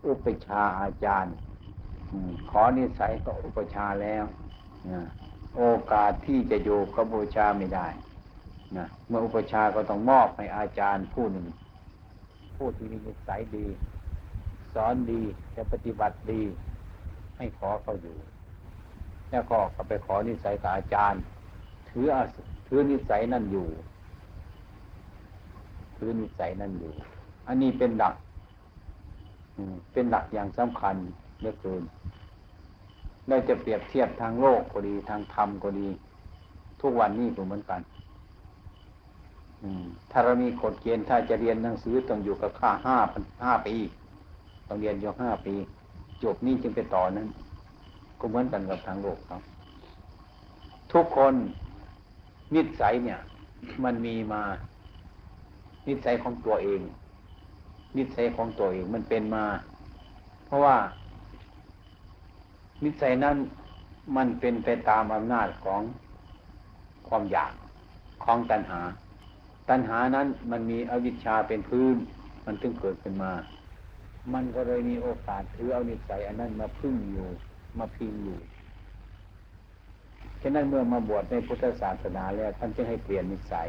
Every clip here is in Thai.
อุปชาอาจารย์ขอนิสัยก็อุปชาแล้วโอกาสที่จะอยู่กับอุปชาไม่ได้เมื่ออุปชาก็ต้องมอบให้อาจารย์ผู้หนึ่งผู้ที่มีนิสัยดีสอนดีจะปฏิบัติดีให้ขอเขาอยู่แล้วก็ไปขอนิสัยกับอาจารย์ถือนิสัยนั่นอยู่ถือนิสัยนั่นอยู่อันนี้เป็นหลักอย่างสำคัญเหลือเกินเราจะเปรียบเทียบทางโลกก็ดีทางธรรมก็ดีทุกวันนี้ก็เหมือนกันถ้าเรามีกฎเกณฑ์ถ้าจะเรียนหนังสือต้องอยู่กับค่า5 ปีต้องเรียนอยู่5 ปีจบนี้จึงไปต่อนั้นก็เหมือนกันกับทางโลกครับทุกคนนิสัยเนี่ยมันมีมานิสัยของตัวเองนิสัยของตัวเองมันเป็นมาเพราะว่านิสัยนั้นมันเป็นไปตามอำนาจของความอยากของตัณหานั้นมันมีอวิชชาเป็นพื้นมันถึงเกิดขึ้นมามันก็เลยมีโอกาสถือเอานิสัยอันนั้นมาพึ่งอยู่มาพิงอยู่ฉะนั้นเมื่อมาบวชในพุทธศาสนาแล้วท่านจึงให้เปลี่ยนนิสัย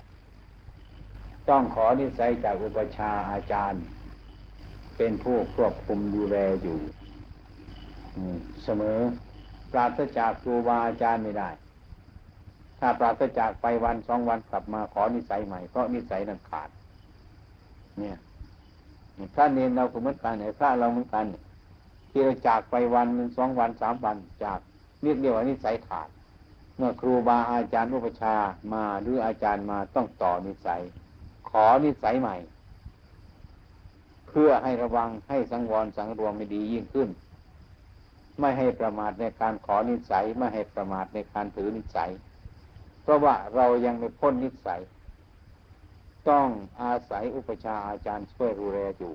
ต้องขอนิสัยจากอุปชาอาจารย์เป็นผู้ควบคุมดูแลอยู่เสมอปราศจากครูบาอาจารย์ไม่ได้ถ้าปราศจากไปวัน2 วันกลับมาขอนิสัยใหม่เพราะนิสัยนั้นขาดเนี่ยพระเนรเราก็เหมือนกันพระเราเหมือนกันที่เราจากไปวัน1 2 วัน3 วันจากเรียกว่านิสัยขาดเมื่อครูบาอาจารย์อุปชามาหรืออาจารย์มาต้องต่อนิสัยขอนิสัยใหม่เพื่อให้ระวังให้สังวรสังรวมให้ดียิ่งขึ้นไม่ให้ประมาทในการขอนิสัยไม่ให้ประมาทในการถือนิสัยเพราะว่าเรายังไม่พ้นนิสัยต้องอาศัยอุปชาอาจารย์ช่วยดูแลอยู่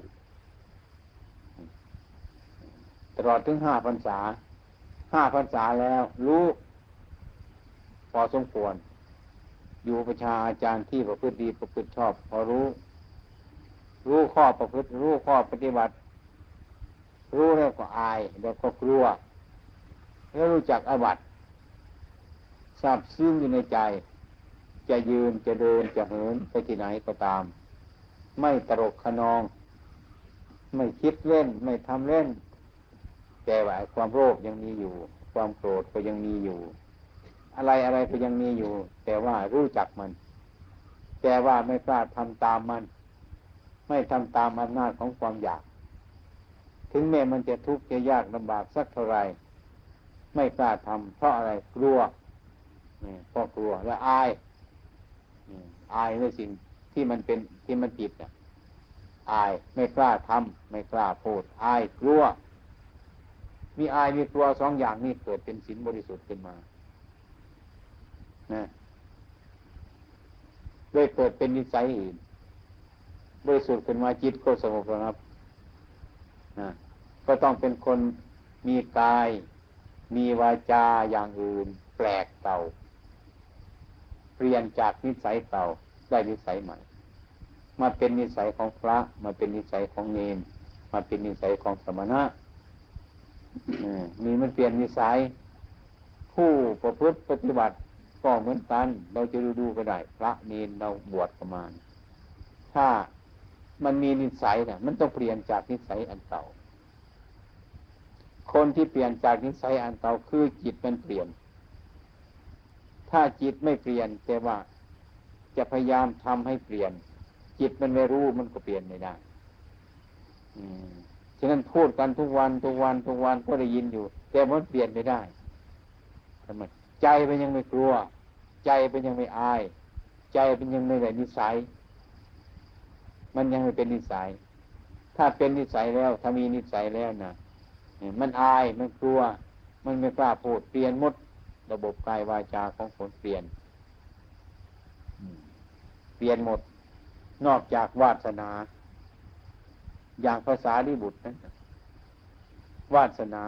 ตลอดถึง5 พรรษา5 พรรษาแล้วรู้พอสมควรอยู่อุปชาอาจารย์ที่ประพฤติดีประพฤติชอบพอรู้ข้อประพฤติรู้ข้อปฏิบัติรู้แล้วก็อายแล้วก็กลัวแล้วรู้จักอาบัติทราบซึ้งอยู่ในใจจะยืนจะเดินจะเหินไปที่ไหนก็ตามไม่ตลกขนองไม่คิดเล่นไม่ทำเล่นแต่ว่าความโลภยังมีอยู่ความโกรธก็ยังมีอยู่อะไรก็ยังมีอยู่แต่ว่ารู้จักมันแต่ว่าไม่กล้าทำตามมันไม่ทำตามอำนาจของความอยากถึงแม้มันจะทุกข์จะยากลำบากสักเท่าไรไม่กล้าทำเพราะอะไรกลัวเพราะกลัวและอายในสิ่งที่มันเป็นที่มันผิดอายไม่กล้าทำไม่กล้าพูดอายกลัวมีอายมีกลัว2 อย่างนี้เกิดเป็นศีลบริสุทธิ์ขึ้นมาเลยเกิดเป็นนิสัยอื่นบริสุทธิ์ขึ้นมาจิตก็สงบระงับก็ต้องเป็นคนมีกายมีวาจาอย่างอื่นแปลกเก่าเปลี่ยนจากนิสัยเก่าได้นิสัยใหม่มาเป็นนิสัยของพระมาเป็นนิสัยของเณรมาเป็นนิสัยของสมณะมีมันเปลี่ยนนิสัยผู้ประพฤติปฏิบัติก็เหมือนกันเราจะดูก็ได้พระเณรเราบวชประมาณถ้ามันมีนิสัยมันต้องเปลี่ยนจากนิสัยอันเก่าคนที่เปลี่ยนจากนิสัยอันเก่าคือจิตมันเปลี่ยนถ้าจิตไม่เปลี่ยนแต่ว่าจะพยายามทำให้เปลี่ยนจิตมันไม่รู้มันก็เปลี่ยนไม่ได้ฉะนั้นพูดกันทุกวันก็ได้ยินอยู่แต่มันเปลี่ยนไม่ได้ทำไมใจมันยังไม่กลัวใจมันยังไม่อายใจมันยังไม่ได้นิสัยมันยังไม่เป็นนิสัยถ้าเป็นนิสัยแล้วถ้ามีนิสัยแล้วนะมันอายมันกลัวมันไม่กล้าพูดเปลี่ยนหมดระบบกายวาจาของคนเปลี่ยนหมดนอกจากวาสนาอย่างภาษาลิบุตรนั้นวาสนา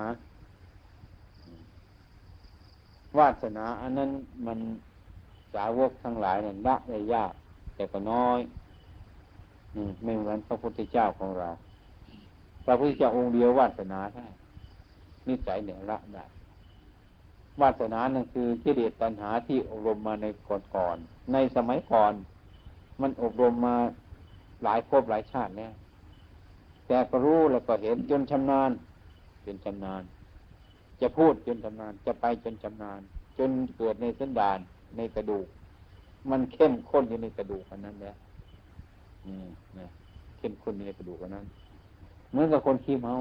อันนั้นมันสาวกทั้งหลายนั้นละได้ยากแต่ก็น้อยไม่เหมือนพระพุทธเจ้าของเราพระพุทธเจ้าองค์เดียววาสนาได้นิสัยเนี่ยละได้วาสนานั่นคือกิเลสตัณหาที่อบรมมาในก่อนในสมัยก่อนมันอบรมมาหลายภพหลายชาติแล้วแต่ก็รู้แล้วก็เห็นจนชำนาญจนชำนาญจะพูดจนชำนาญจะไปจนชำนาญจนเกิดในสันดานในกระดูกมันเข้มข้นอยู่ในกระดูกอันนั้นแล้วนะเข้มข้นในกระดูกอันนั้นเหมือนกับคนขี้เมา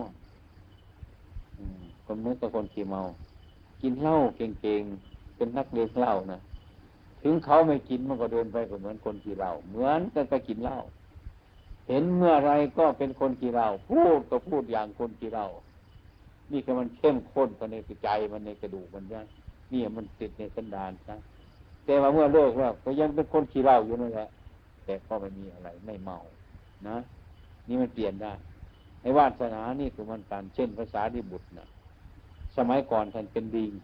คนเหมือนกับคนขี้เมากินเหล้าเก่งๆเป็นนักเลงเหล้านะถึงเขาไม่กินมันก็เดินไปก็เหมือนคนขี้เหล้าเหมือนกันก็กินเหล้าเห็นเมื่อไรก็เป็นคนขี้เหล้าพูดก็พูดอย่างคนขี้เหล้านี่คือมันเข้มข้นภายในใจมันในกระดูกมันนะนี่มันติดในสันดานนะแต่ว่าเมื่อเลิกแล้วก็ยังเป็นคนขี้เหล้าอยู่นั่นแหละแต่ก็ไม่มีอะไรไม่เมานะนี่มันเปลี่ยนได้ไอ้วาสนานี่คือมันการเช่นภาษาดิบุตรนะสมัยก่อนท่านเป็นลิง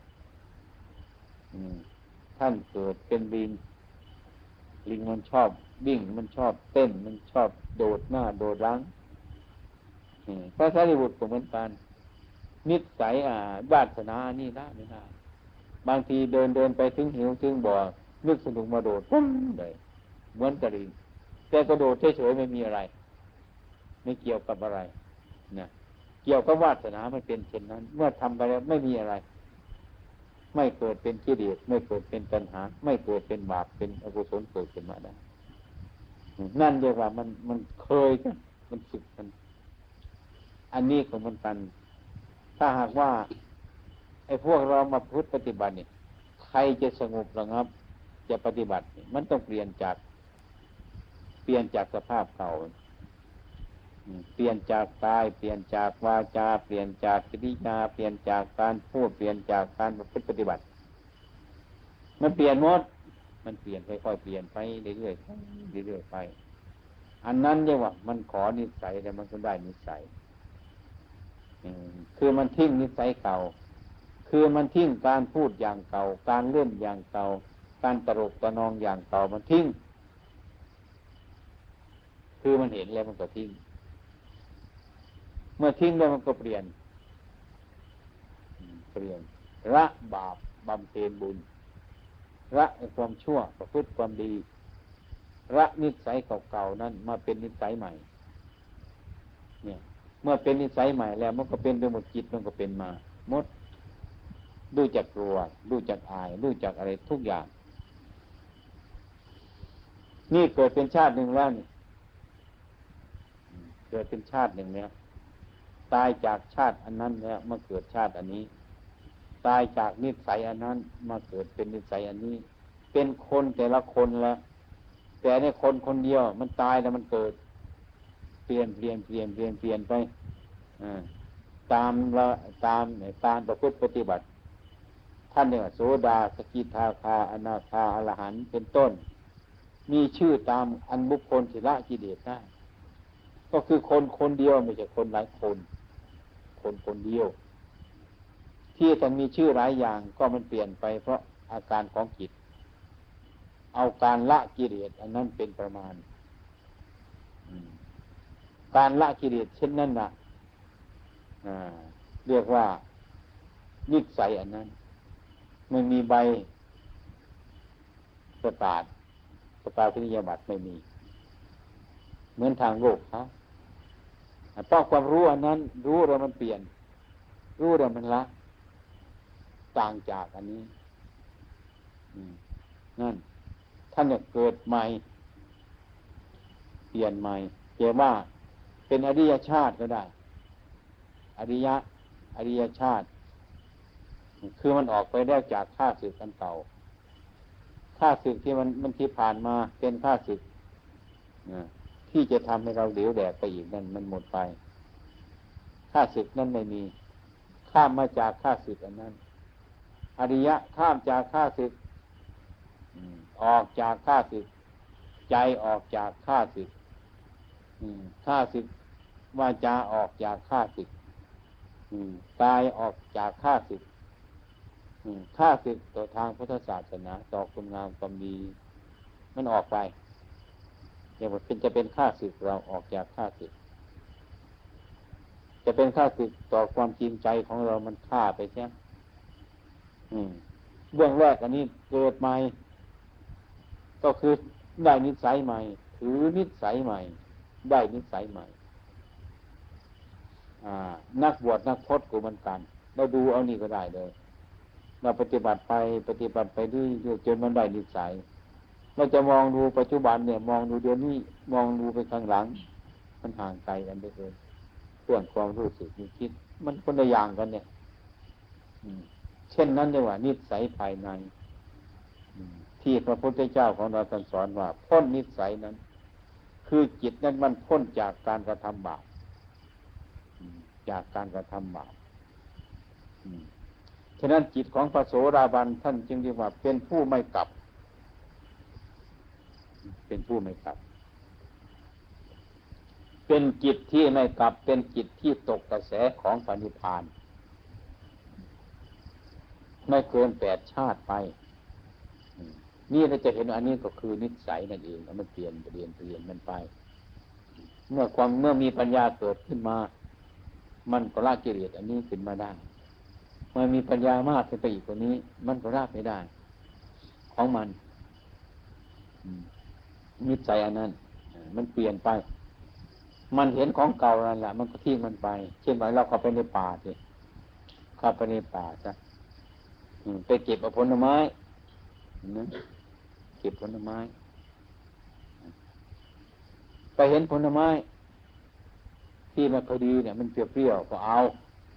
ท่านเกิดเป็นลิงมันชอบวิ่งมันชอบเต้นมันชอบโดดหน้าโดดหลังภาษาดิบุตรก็เหมือนกันนิสัยวาสนานี่ละไม่ได้บางทีเดินไปถึงหิวถึงบ่อนึกสนุกมาโดดปุ้มเลยเหมือนกระดิ่งแต่กระโดดเฉยๆไม่มีอะไรไม่เกี่ยวกับอะไรนะเกี่ยวกับวาสนามันเป็นเช่นนั้นเมื่อทำไปแล้วไม่มีอะไรไม่เกิดเป็นกิเลสไม่เกิดเป็นปัญหาไม่เกิดเป็นบาปเป็นอกุศลเกิดขึ้นมาได้นั่นเรียกว่ามันเคยกันมันฝึกกันอันนี้ของมันกันถ้าหากว่าไอ้พวกเรามาพุทธปฏิบัติเนี่ยใครจะสงบระงับจะปฏิบัติมันต้องเปลี่ยนจากสภาพเก่าเปลี่ยนจากกายเปลี่ยนจากวาจาเปลี่ยนจากกิริยาเปลี่ยนจากการพูดเปลี่ยนจากการประพฤติปฏิบัติมันเปลี่ยนหมดมันเปลี่ยนค่อยๆเปลี่ยนไปเรื่อยๆเรื่อยๆไปอันนั้นเรียกว่ามันขอนิสัยแต่มันก็ได้นิสัยคือมันทิ้งนิสัยเก่าคือมันทิ้งการพูดอย่างเก่าการเล่นอย่างเก่าการตลกตะนองอย่างเก่ามันทิ้งคือมันเห็นแล้วมันก็ทิ้งเมื่อทิ้งแล้วมันก็เปลี่ยนละบาปบำเพ็ญบุญละความชั่วประพฤติความดีละนิสัยเก่าๆนั้นมาเป็นนิสัยใหม่เนี่ยเมื่อเป็นนิสัยใหม่แล้วมันก็เป็นไปหมดจิตมันก็เป็นมาหมดรู้จักกลัวรู้จักอายรู้จักอะไรทุกอย่างนี่เกิดเป็นชาติหนึ่งแล้วนี่เกิดเป็นชาติหนึ่งแล้วตายจากชาติอันนั้นแล้วมาเกิดชาติอันนี้ตายจากนิสัยอันนั้นมาเกิดเป็นนิสัยอันนี้เป็นคนแต่ละคนละแต่ในคนเดียวมันตายแล้วมันเกิดเปลี่ยนไปตามประพฤติปฏิบัติท่านเนี่ยโสดาสกิทาคาอนาคาอรหันต์เป็นต้นมีชื่อตามอันบุคคลที่ละกิเลสได้ก็คือคนเดียวไม่ใช่คนหลายคนเดียวที่ต้องมีชื่อหลายอย่างก็มันเปลี่ยนไปเพราะอาการของจิตเอาการละกิเลสอันนั้นเป็นประมาณการละกิเลสเช่นนั้นน่ะเรียกว่านิสัยอันนั้นไม่มีใบประกาศนิยบัตรไม่มีเหมือนทางโลกเขาต้องความรู้อันนั้นรู้แล้วมันเปลี่ยนรู้แล้วมันละต่างจากอันนี้นั่นท่านจะเกิดใหม่เปลี่ยนใหม่เรียกว่าเป็นอริยชาติก็ได้อริยชาติคือมันออกไปได้จากข้าศึกอันเก่าข้าศึกที่มันที่ผ่านมาเป็นข้าศึกที่จะทำให้เราเหลวแดกไปอีกนั่นมันหมดไปข้าศึกนั่นไม่มีข้ามมาจากข้าศึกอันนั้นอริยะข้ามจากข้าศึกออกจากข้าศึกใจออกจากข้าศึกข้าศึกวาจาออกจากข้าศึกกายออกจากข้าศึกข้าศึกต่อทางพุทธศาสนาต่อคุณงามความดีมันออกไปอย่างว่าจะเป็นข้าศึกเราออกจากข้าศึกจะเป็นค่าศึกต่อความจริงใจของเรามันฆ่าไปใช่ไหมเบื้องแรกอันนี้เกิดใหม่ก็คือได้นิสัยใหม่ถือนิสัยใหม่ได้นิสัยใหม่นักบวชนักพจน์ก็เหมือนกันเราดูเอานี่ก็ได้เลยเราปฏิบัติไปด้วยจนมันได้นิสัยเราจะมองดูปัจจุบันเนี่ยมองดูเดี๋ยวนี้มองดูไปข้างหลังมันห่างไกลกันไปเลยเรื่องความรู้สึกนึกคิดมันคนละอย่างกันเนี่ยเช่นนั้นเลยว่านิสัยภายในที่พระพุทธเจ้าของเราท่านสอนว่าพ้นนิสัยนั้นคือจิตนั้นมันพ้นจากการกระทำบาปจากการกระทำบาปฉะนั้นจิตของพระโสดาบันท่านจึงเรียกว่าเป็นผู้ไม่กลับเป็นผู้ไม่กลับเป็นจิตที่ไม่กลับเป็นจิตที่ตกกระแสของพระนิพพานไม่เกิน8 ชาติไปนี่เราจะเห็นอันนี้ก็คือนิสัยนั่นเองมันเปลี่ยนมันไปเมื่อมีปัญญาเกิดขึ้นมามันก็ละกิเลสอันนี้ขึ้นมาได้เมื่อมีปัญญามากขึ้นไปอีกกว่านี้มันก็ละไม่ได้ของมันนิสัยอันนั้นมันเปลี่ยนไปมันเห็นของเก่านั่นแหละมันก็ทิ้งมันไปเช่นว่าเราเข้าไปในป่าสิเข้าไปในป่าซะไปเก็บผลไม้นะเก็บผลไม้ไปเห็นผลไม้ที่มันพอดีเนี่ยมันเปรี้ยวๆก็เอา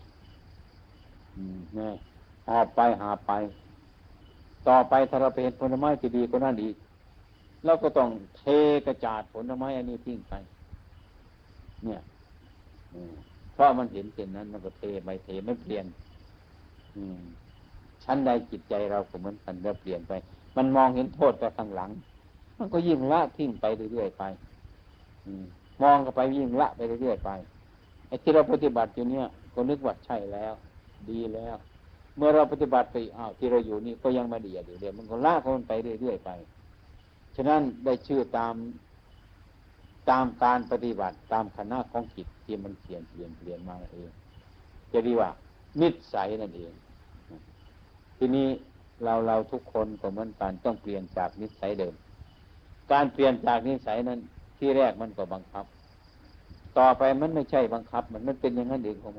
เนี่ยหอบไปหาไปต่อไปถ้าเราไปเห็นผลไม้ที่ดีก็นั่นอีกเราก็ต้องเทกระจาดผลไม้อันนี้ทิ้งไปเนี่ยเพราะมันเห็นเช่นนั้นมันก็เทไปเทไม่เปลี่ยนชั้นใดจิตใจเราก็เหมือนกันเราเปลี่ยนไปมันมองเห็นโทษไปข้างหลังมันก็ยิ่งละทิ้งไปเรื่อยๆไปมองเข้าไปยิ่งละไปเรื่อยๆไปไอ้ที่เราปฏิบัติอยู่เนี่ยก็นึกว่าใช่แล้วดีแล้วเมื่อเราปฏิบัติไปที่เราอยู่นี่ก็ยังมาดีอยู่เดี๋ยวมันก็ละของมันไปเรื่อยๆไปฉะนั้นได้ชื่อตามการปฏิบัติตามคณะของจิตที่มันเปลี่ยนมาเองจะเรียกว่านิสัยนั่นเองทีนี้เราทุกคนก็เหมือนกันต้องเปลี่ยนจากนิสัยเดิมการเปลี่ยนจากนิสัยนั้นที่แรกมันก็บังคับต่อไปมันไม่ใช่บังคับมันเป็นอย่างนั้นเองของ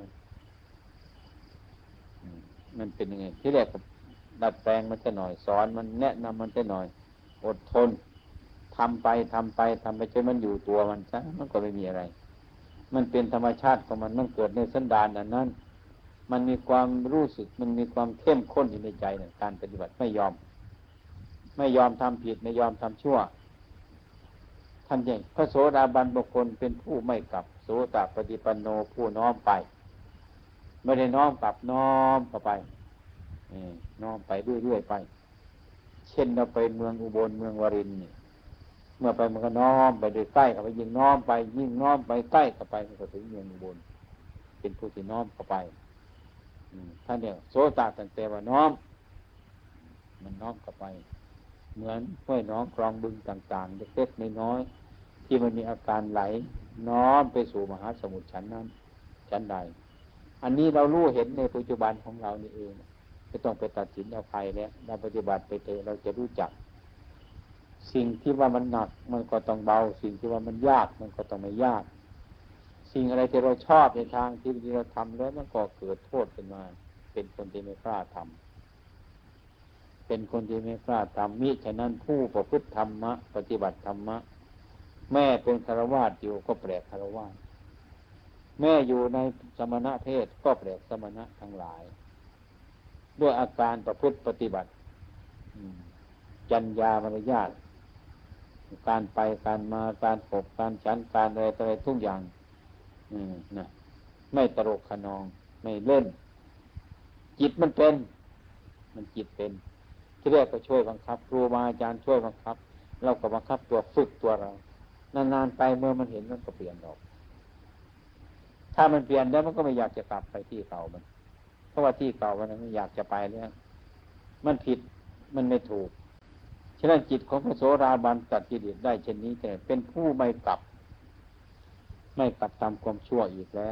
มันเป็นยังไงที่แรกก็ดัดแปลงมันจะหน่อยสอนมันแนะนำมันจะหน่อยอดทนทำไปจนมันอยู่ตัวมันซะมันก็ไม่มีอะไรมันเป็นธรรมชาติของมันเกิดในสันดานนั้นมันมีความรู้สึกมันมีความเข้มข้นอยู่ในใจเนี่ยการปฏิบัติไม่ยอมทำผิดไม่ยอมทำชั่วท่านอย่างพระโสดาบันบุคคลเป็นผู้ไม่กลับโสตปฏิปันโนผู้น้อมไปไม่ได้น้อมกลับน้อมเข้าไปน้อมไปเรื่อยๆไปเช่นเราไปเมืองอุบลเมืองวารินนี่เมื่อไปมันก็น้อมไปโดยใกล้เข้าไปยิ่งน้อมไปยิ่งน้อมไปใกล้เข้าไปมันก็ถึงเมืองอุบลเป็นผู้ที่น้อมเข้าไปท่านเนี่ยโสตตั้งแต่ว่าน้อมมันน้อมเข้าไปเหมือนห้วยน้องคลองบึงต่างๆเล็กๆน้อยๆที่มันมีอาการไหลน้อมไปสู่มหาสมุทรชั้นนั้นชั้นใดอันนี้เรารู้เห็นในปัจจุบันของเรานี่เองไม่ต้องไปตัดสินเอาใครแล้วเราปฏิบัติไปเถอะเราจะรู้จักสิ่งที่ว่ามันหนักมันก็ต้องเบาสิ่งที่ว่ามันยากมันก็ต้องไม่ยากสิ่งอะไรที่เราชอบในทางที่เราทำแล้วมันก็เกิดโทษขึ้นมาเป็นคนที่ไม่กล้าทำเป็นคนที่ไม่กล้าทำมิฉะนั้นผู้ประพฤติธรรมะปฏิบัติธรรมะแม่เป็นฆราวาสอยู่ก็แปลกฆราวาสแม่อยู่ในสมณะเพศก็แปลกสมณะทั้งหลายด้วยอาการประพฤติปฏิบัติจรรยามารยาทการไปการมาการพบการฉันการอะไรทุกอย่างนะไม่ตลกขนองไม่เล่นจิตมันเป็นจิตเป็นที่แรกก็ช่วยบังคับครูบาอาจารย์ช่วยบังคับเราก็บังคับตัวฝึกตัวเรานานๆไปเมื่อมันเห็นมันก็เปลี่ยนออกถ้ามันเปลี่ยนแล้วมันก็ไม่อยากจะกลับไปที่เก่ามันเพราะว่าที่เก่ามันไม่อยากจะไปแล้วมันผิดมันไม่ถูกฉะนั้นจิตของพระโสดาบันตัดกิเลสได้เช่นนี้แต่เป็นผู้ไม่กลับทำความชั่วอีกแล้ว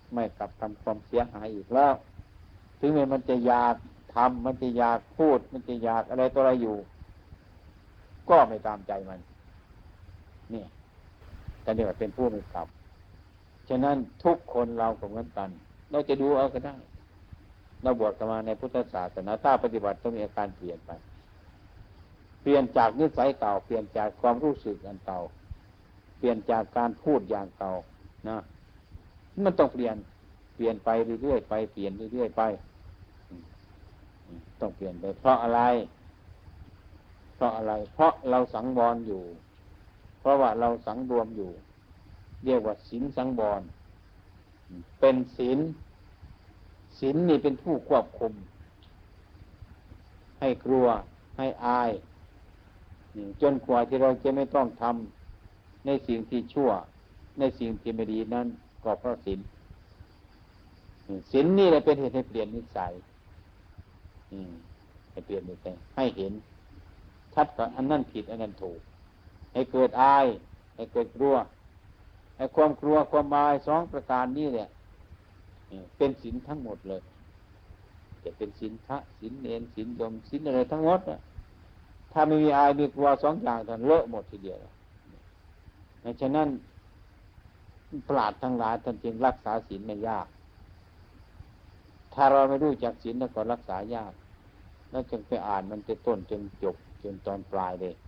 ไม่กลับทำความเสียหายอีกแล้วถึงแม้มันจะอยากทำมันจะอยากพูดมันจะอยากอะไรตัวอะไรอยู่ก็ไม่ตามใจมันเนี่ยแต่เดี๋ยวเป็นผู้ไม่กลับฉะนั้นทุกคนเราก็เหมือนกันเราจะดูเอาก็ได้เราบวชกันมาในพุทธศาสนาถ้าปฏิบัติต้องมีอาการเปลี่ยนไปเปลี่ยนจากนิสัยเก่าเปลี่ยนจากความรู้สึกอันเก่าเปลี่ยนจากการพูดอย่างเก่านะมันต้องเปลี่ยนไปเรื่อยๆไปเปลี่ยนเรื่อยๆไปต้องเปลี่ยนไปเพราะอะไรเพราะเราสังวรอยู่เพราะว่าเราสังรวมอยู่เรียกว่าศีลสังวรเป็นศีลนี่เป็นผู้ควบคุมให้กลัวให้อายจนกว่าที่เราจะไม่ต้องทำในสิ่งที่ชั่วในสิ่งที่ไม่ดีนั้นก็เพราะศีลนี่แหละเป็นเหตุให้เปลี่ยนนิสัยให้เปลี่ยนนิสัยให้เห็นชัดว่าอันนั้นผิดอันนั้นถูกให้เกิดอายให้เกิดกลัวให้ความกลัวความอายสองประการนี้แหละเป็นศีลทั้งหมดเลยจะเป็นศีลพระศีลเณรศีลโยมศีลอะไรทั้งหมดถ้าไม่มีอายมีกลัวสองอย่างท่านเลอะหมดทีเดียวฉะนั้นปราชญ์ทั้งหลายท่านจึงรักษาศีลไม่ยากถ้าเราไม่รู้จักศีลแล้วก็รักษายากแล้วจึงไปอ่านมันจะต้นจนจบจนตอนปลายเลย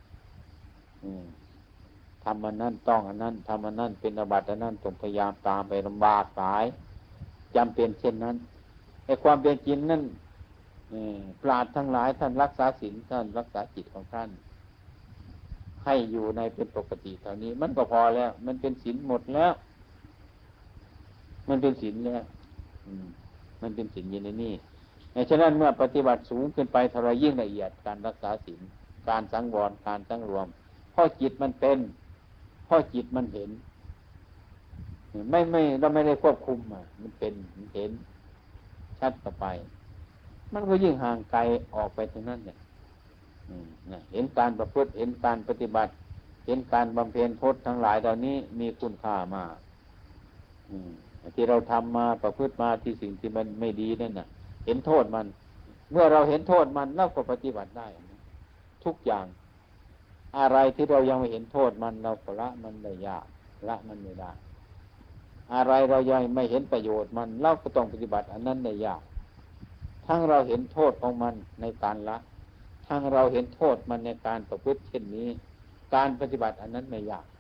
ทำอันนั้นต้องอันนั้นทำอันนั้นเป็นอาบัติอันนั้นต้องพยายามตามไปลำบากหลายจำเป็นเช่นนั้นไอ้ความเป็นจริงนั่นปราชญ์ทั้งหลายท่านรักษาศีลท่านรักษาจิตของท่านให้อยู่ในเป็นปกติเท่านี้มันก็พอแล้วมันเป็นศีลหมดแล้วมันเป็นศีลแล้วมันเป็นศีลอยู่ในนี้ฉะนั้นเมื่อปฏิบัติสูงขึ้นไปเท่าไรยิ่งละเอียดการรักษาศีลการสังวรการสังรวมเพราะจิตมันเป็นเพราะจิตมันเห็นไม่เราไม่ได้ควบคุมมันเป็นมันเห็นชัดต่อไปมันก็ยิ่งห่างไกลออกไปตรงนั้นเนี่ยเห็นการประพฤติเห็นการปฏิบัติเห็นการบำเพ็ญพจน์ทั้งหลายเหล่านี้มีคุณค่ามากที่เราทำมาประพฤติมาที่สิ่งที่มันไม่ดีนั่นน่ะเห็นโทษมันเมื่อเราเห็นโทษมันเราก็ปฏิบัติได้ทุกอย่างอะไรที่เรายังไม่เห็นโทษมันเราก็ละมันได้ยากละมันไม่ได้อะไรเรายังไม่เห็นประโยชน์มันเราก็ต้องปฏิบัติอันนั้นได้ยากทั้งเราเห็นโทษของมันในการละทั้งเราเห็นโทษมันในการประพฤติเช่นนี้การปฏิบัติอันนั้นไม่ยาก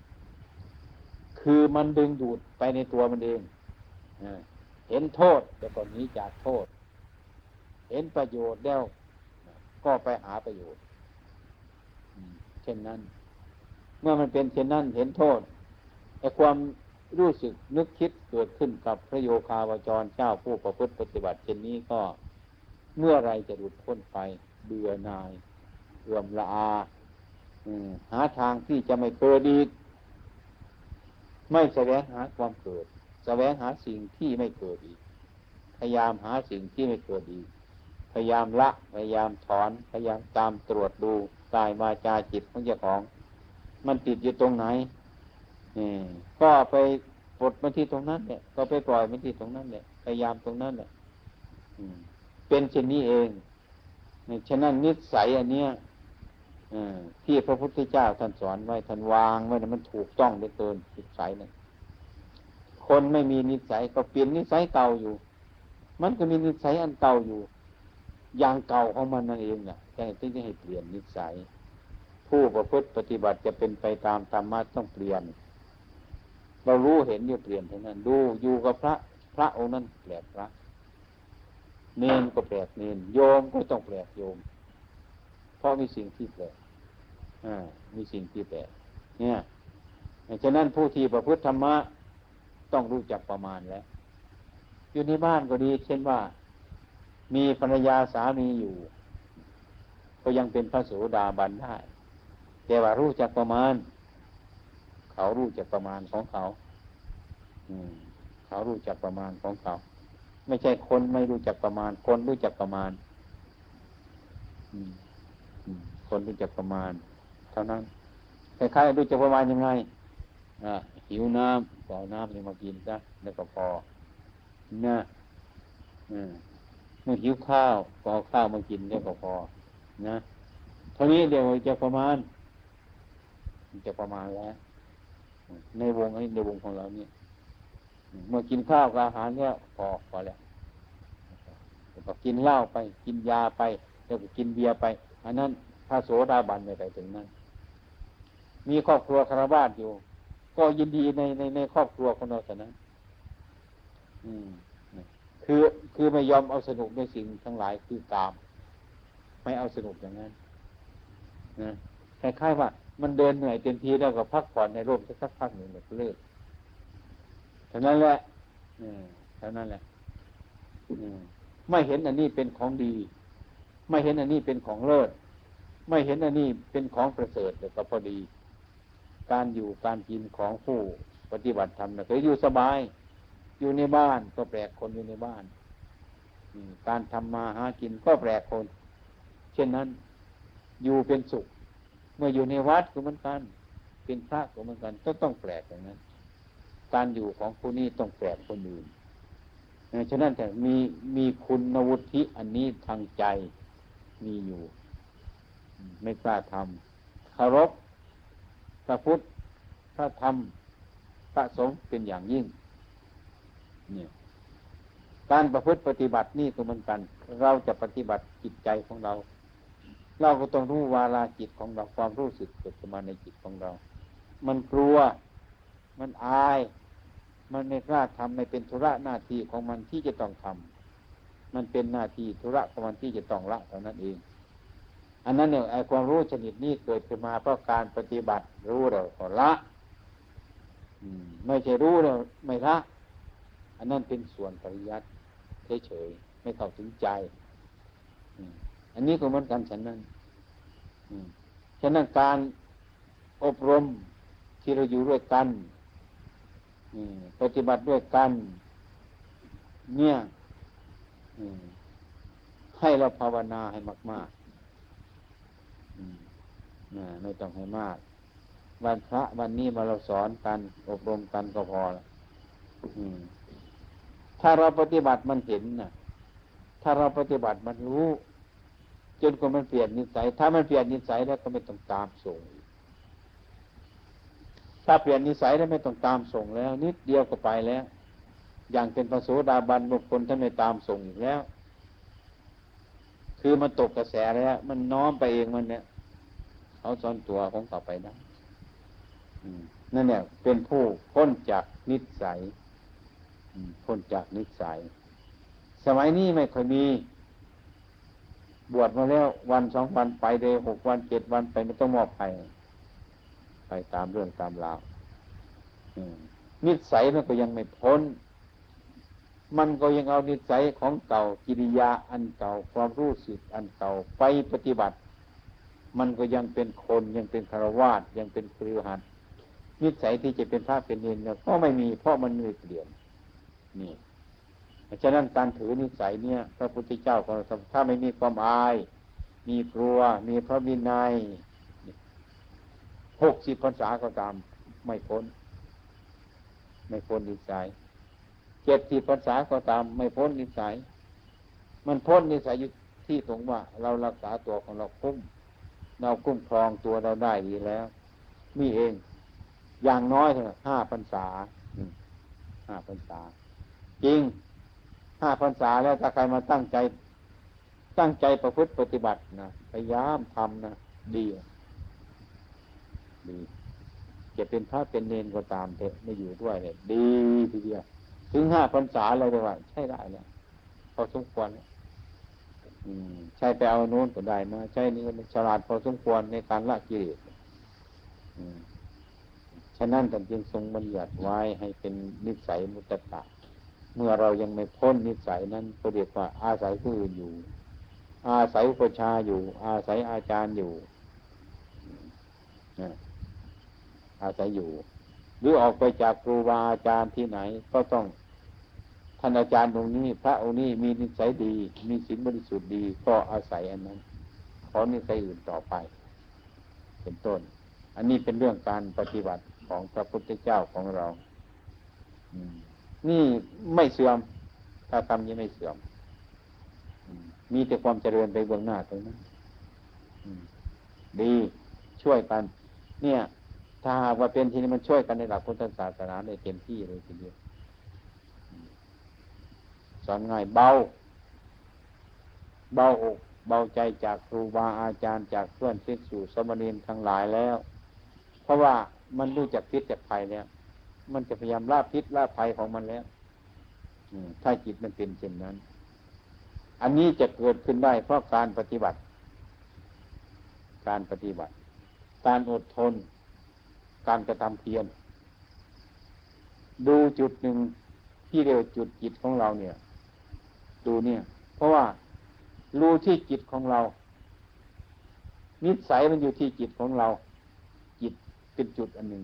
คือมันดึงดูดไปในตัวมันเองเห็นโทษแต่ก่อนนี้จากโทษเห็นประโยชน์แล้วก็ไปหาประโยชน์เช่นนั้นเมื่อมันเป็นเช่นนั้นเห็นโทษไอ้ความรู้สึกนึกคิดเกิดขึ้นกับพระโยคาวจรเจ้าผู้ประพฤติปฏิบัติเช่นนี้ก็เมื่อไรจะหลุดพ้นไปเบื่อหน่ายเอื่อมละอาหาทางที่จะไม่เกิดอีกไม่แสวงหาความเกิดแสวงหาสิ่งที่ไม่เกิดอีกพยายามหาสิ่งที่ไม่เกิดอีกพยายามละพยายามถอนพยายามตามตรวจดูกายวาจาจิตของเจ้าของมันติดอยู่ตรงไหนก็ไปปลดมันที่ตรงนั้นเนี่ยก็ไปปล่อยมันที่ตรงนั้นเนี่ยพยายามตรงนั้นแหละเป็นเช่นนี้เองฉะนั้นนิสัยอันเนี้ยที่พระพุทธเจ้าท่านสอนไว้ท่านวางไว้มันถูกต้องเหลือเกินนิสัยนั้นคนไม่มีนิสัยก็เปลี่ยนนิสัยเก่าอยู่มันก็มีนิสัยอันเก่าอยู่อย่างเก่าของมันนั่นเองน่ะแค่ที่จะให้เปลี่ยนนิสัยผู้ประพฤติปฏิบัติจะเป็นไปตามธรรมะต้องเปลี่ยนเรารู้เห็นอยู่เปลี่ยนเท่านั้นดูอยู่กับพระองค์นั้นแปลกพระเนรก็แปลกเนรโยมก็ต้องแปลกโยมเพราะมีสิ่งที่แปลกมีสิ่งที่แปลกเนี่ยฉะนั้นผู้ที่ประพฤติธรรมะต้องรู้จักประมาณแล้วอยู่ในบ้านก็ดีเช่นว่ามีภรรยาสามีอยู่ก็ยังเป็นพระโสดาบันได้แต่ว่ารู้จักประมาณเขารู้จักประมาณของเขาเขารู้จักประมาณของเขาไม่ใช่คนไม่รู้จักประมาณคนรู้จักประมาณคนรู้จักประมาณเท่านั้นคล้ายๆรู้จักประมาณยังไงหิวน้ำก็เอาน้ำนี่มากินซะแล้วก็พอนะเมื่อหิวข้าวก็เอาข้าวมากินได้ก็พอนะเท่านี้เดี๋ยวจะประมาณแล้วในวงของเราเนี่ยเมื่อกินข้าวกับอาหารเนี่ยพอแล้วก็กินเหล้าไปกินยาไปแล้วก็กินเบียร์ไปอันนั้นพระโสดาบันไม่ไปถึงนั้นมีครอบครัวคฤหัสถ์อยู่ก็ยินดีในครอบครัวของเราแต่นั้นคือไม่ยอมเอาสนุกในสิ่งทั้งหลายคือกามไม่เอาสนุกอย่างนั้นนะคล้ายๆว่ามันเดินเหนื่อยเต็มทีแล้วก็พักผ่อนในร่มสักพักหนึ่งแล้วก็เลิกเท่านั้นแหละไม่เห็นอันนี้เป็นของดีไม่เห็นอันนี้เป็นของเลิศไม่เห็นอันนี้เป็นของประเสริฐแต่ก็พอดีการอยู่การกินของผู้ปฏิบัติธรรมนะเคยอยู่สบายอยู่ในบ้านก็แปลกคนอยู่ในบ้านการทำมาหากินก็แปลกคนเช่นนั้นอยู่เป็นสุขเมื่ออยู่ในวัดก็เหมือนกันเป็นพระก็เหมือนกันก็ต้องแปลกอย่างนั้นการอยู่ของผู้นี้ต้องแปลกคนอื่นฉะนั้นแต่มีคุณวุฒิอันนี้ทางใจมีอยู่ไม่กล้าทำเคารพพระพุทธพระธรรมพระสงฆ์เป็นอย่างยิ่งเนี่ยการประพฤติปฏิบัตินี่ก็เหมือนกันเราจะปฏิบัติจิตใจของเราก็ต้องรู้วาลาจิตของเราความรู้สึกเกิดขึ้นมาในจิตของเรามันกลัวมันอายมันไม่กล้าทำไม่เป็นธุระหน้าที่ของมันที่จะต้องทำมันเป็นหน้าที่ธุระของมันที่จะต้องละเท่านั้นเองอันนั้นเนี่ยไอ้ความรู้ชนิดนี้เกิดขึ้นมาเพราะการปฏิบัติรู้แล้วก็ละไม่ใช่รู้แล้วไม่ละอันนั้นเป็นส่วนปริยัติเฉยๆไม่เข้าถึงใจอันนี้ก็เหมือนกันฉะนั้นการอบรมที่เราอยู่ด้วยกันปฏิบัติด้วยกันเนี่ยให้เราภาวนาให้มากๆไม่ต้องให้มากวันพระวันนี้มาเราสอนกันอบรมกันก็พอแล้วถ้าเราปฏิบัติมันเห็นนะถ้าเราปฏิบัติมันรู้จนกว่ามันเปลี่ยนนิสัยถ้ามันเปลี่ยนนิสัยแล้วก็ไม่ต้องตามส่งถ้าเปลี่ยนนิสัยแล้วไม่ต้องตามส่งแล้วนิดเดียวก็ไปแล้วอย่างเป็นพระโสดาบันบุคคลท่านไม่ตามส่งอีกแล้วคือมันตกกระแสแล้วมันน้อมไปเองมันเนี่ยเขาซ้อนตัวของเขาไปได้นั่นเนี่ยเป็นผู้พ้นจากนิสัยพ้นจากนิสัยสมัยนี้ไม่ค่อยมีบวชมาแล้ววัน2 วันไปเลย6 วัน7 วันไปไม่ต้องมอบไปตามเรื่องตามราวนิสัยมันก็ยังไม่พ้นมันก็ยังเอานิสัยของเก่ากิริยาอันเก่าความรู้สึกอันเก่าไปปฏิบัติมันก็ยังเป็นคนยังเป็นฆราวาสยังเป็นคฤหัสถ์นิสัยที่จะเป็นพระเป็นเณรเนี่ยก็ไม่มีเพราะมันไม่เปลี่ยนนี่ฉะนั้นการถือนิสัยเนี่ยพระพุทธเจ้าของเราถ้าไม่มีความอายมีกลัวมีพระวินัย60 พรรษาก็ตามไม่พ้นนิสัย70 พรรษาก็ตามไม่พ้นนิสัยมันพ้นนิสัยอยู่ที่ตรงว่าเรารักษาตัวของเราเราคุ้มครองตัวเราได้ดีแล้วมีเองอย่างน้อยเท่า5 พรรษา5 พรรษาจริง5 พรรษาแล้วถ้าใครมาตั้งใจประพฤติปฏิบัตินะพยายามทำนะดีจะเป็นพระเป็นเณรก็ตามเถอะไม่อยู่ด้วยเนี่ยดีทีเดียวถึง5 พรรษาเลยว่าใช่ได้แล้วพอสมควรใช่ไปเอาโน้นก็ได้มาใช่นี่ก็ฉลาดพอสมควรในการละกิเลสฉะนั้นท่านจึงทรงบัญญัติไว้ให้เป็นนิสัยมุตตะเมื่อเรายังไม่พ้นนิสัยนั้นก็เรียกว่าอาศัยผู้อื่นอยู่อาศัยอุปชาอยู่อาศัยอาจารย์อยู่อาศัยอยู่หรือออกไปจากครูบาอาจารย์ที่ไหนก็ต้องท่านอาจารย์องค์นี้พระองค์นี้มีนิสัยดีมีศีลบริสุทธิ์ดีก็อาศัยอันนั้นขอนิสัยอื่นต่อไปเป็นต้นอันนี้เป็นเรื่องการปฏิบัติของพระพุทธเจ้าของเรานี่ไม่เสื่อมถ้าทำยังไม่เสื่อมมีแต่ความเจริญไปเบื้องหน้าตรงนั้นดีช่วยกัน เนี่ย ถ้าหากว่าเป็นที่นี้มันช่วยกันในหลักพุทธศาสนาได้เต็มที่เลยทีเดียวสอนง่ายเบาอกเบาใจจากครูบาอาจารย์จากเพื่อนภิกษุสามเณรทั้งหลายแล้วเพราะว่ามันรู้จักพิษจากภัยแล้วมันจะพยายามละพิษละภัยของมันแล้วถ้าจิตมันเป็นเช่นนั้นอันนี้จะเกิดขึ้นได้เพราะการปฏิบัติการอดทนการกระทำเพียรดูจุดหนึ่งที่เรียกว่าจุดจิตของเราเนี่ยดูเนี่ยเพราะว่ารู้ที่จิตของเรานิสัยมันอยู่ที่จิตของเราจิตเป็นจุดอันหนึ่ง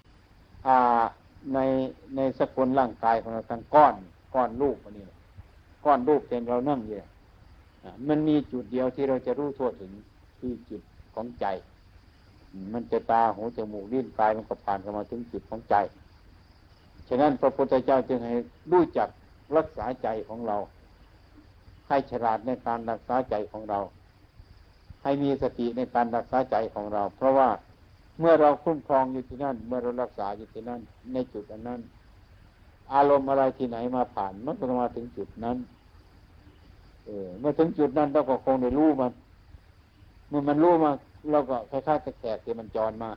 ในสกุลร่างกายของเราทั้งก้อนรูปอันนี้ก้อนรูปเป็นเรานั่งอยู่มันมีจุดเดียวที่เราจะรู้ทั่วถึงคือจุดของใจมันจะตาหูจมูกลิ้นกายมันก็ผ่านเข้ามาถึงจุดของใจฉะนั้นพระพุทธเจ้าจึงให้รู้จักรักษาใจของเราให้ฉลาดในการรักษาใจของเราให้มีสติในการรักษาใจของเราเพราะว่าเมื่อเราคุ้มครองอยู่ที่นั่นเมื่อเรารักษาอยู่ที่นั่นในจุดอันนั้นอารมณ์อะไรที่ไหนมาผ่านมันก็มาถึงจุดนั้นเมื่อถึงจุดนั้นเราก็คงได้รู้มันเมื่อมันรู้มาเราก็คล้ายๆแขกที่มันจรมา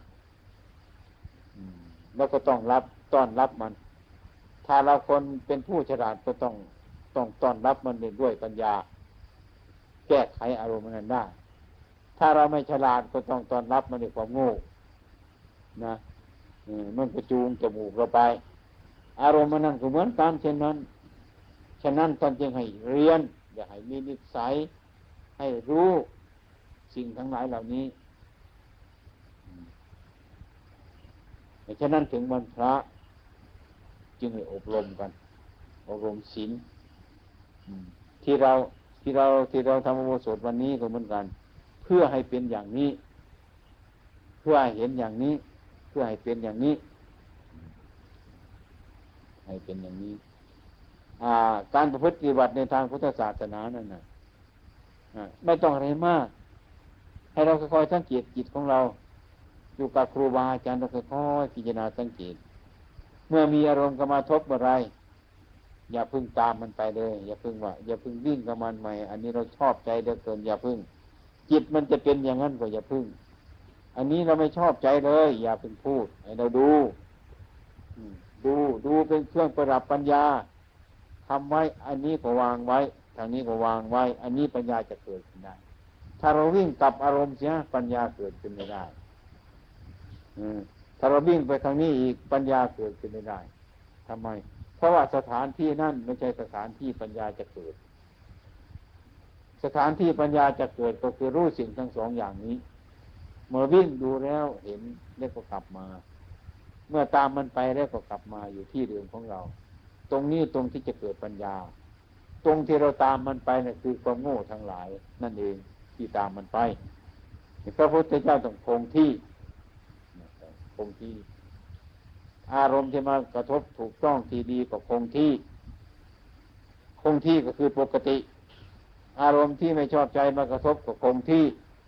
เราก็ต้องต้อนรับมันถ้าเราคนเป็นผู้ฉลาดก็ต้องต้อนรับมันด้วยปัญญาแก้ไขอารมณ์นั้นได้ถ้าเราไม่ฉลาดก็ต้องต้อนรับมันด้วยความโง่นะมันก็จูงจมูกเราไปอารมณ์มันนั่นก็เหมือนกันเช่นนั้นฉะนั้นท่านจึงให้เรียนอย่าให้มีนิสัยให้รู้สิ่งทั้งหลายเหล่านี้ฉะนั้นถึงวันพระจึงให้อบรมกันอบรมศีลที่เราทำอุโบสถวันนี้ก็เหมือนกันเพื่อให้เป็นอย่างนี้เพื่อให้เห็นอย่างนี้เพื่อให้เป็นอย่างนี้ให้เป็นอย่างนี้การประพฤติปฏิบัติในทางพุทธศาสนานั่นน่ะไม่ต้องอะไรมากให้เราค่อยๆสังเกตจิตของเราอยู่กับครูบาอาจารย์เราค่อยๆพิจารณาสังเกตเมื่อมีอารมณ์เข้ามาทบเมื่อไรอย่าพึ่งตามมันไปเลยอย่าพึ่งวิ่งกับมันใหม่อันนี้เราชอบใจเหลือเกินอย่าพึ่งจิตมันจะเป็นอย่างนั้นก็อย่าพึ่งอันนี้เราไม่ชอบใจเลยอย่าพึ่งพูดให้เราดูเป็นเครื่องประดับปัญญาทำไว้อันนี้ก็วางไว้ทางนี้ก็วางไว้อันนี้ปัญญาจะเกิดขึ้นได้ถ้าเราวิ่งกลับอารมณ์เสียปัญญาเกิดขึ้นไม่ได้ถ้าเราวิ่งไปทางนี้อีกปัญญาเกิดขึ้นไม่ได้ทำไมเพราะว่าสถานที่นั่นไม่ใช่สถานที่ปัญญาจะเกิดสถานที่ปัญญาจะเกิดก็คือรู้สิ่งทั้งสองอย่างนี้เมื่อวิ่งดูแล้วเห็นแล้วก็กลับมาเมื่อตามมันไปแล้วก็กลับมาอยู่ที่เดิมของเราตรงนี้ตรงที่จะเกิดปัญญาตรงที่เราตามมันไปนั่นคือความโง่ทั้งหลายนั่นเองที่ตามมันไปพระพุทธเจ้าต้องคงที่อารมณ์ที่มากระทบถูกต้องที่ดีก็คงที่ก็คือปกติอารมณ์ที่ไม่ชอบใจมากระทบก็คงที่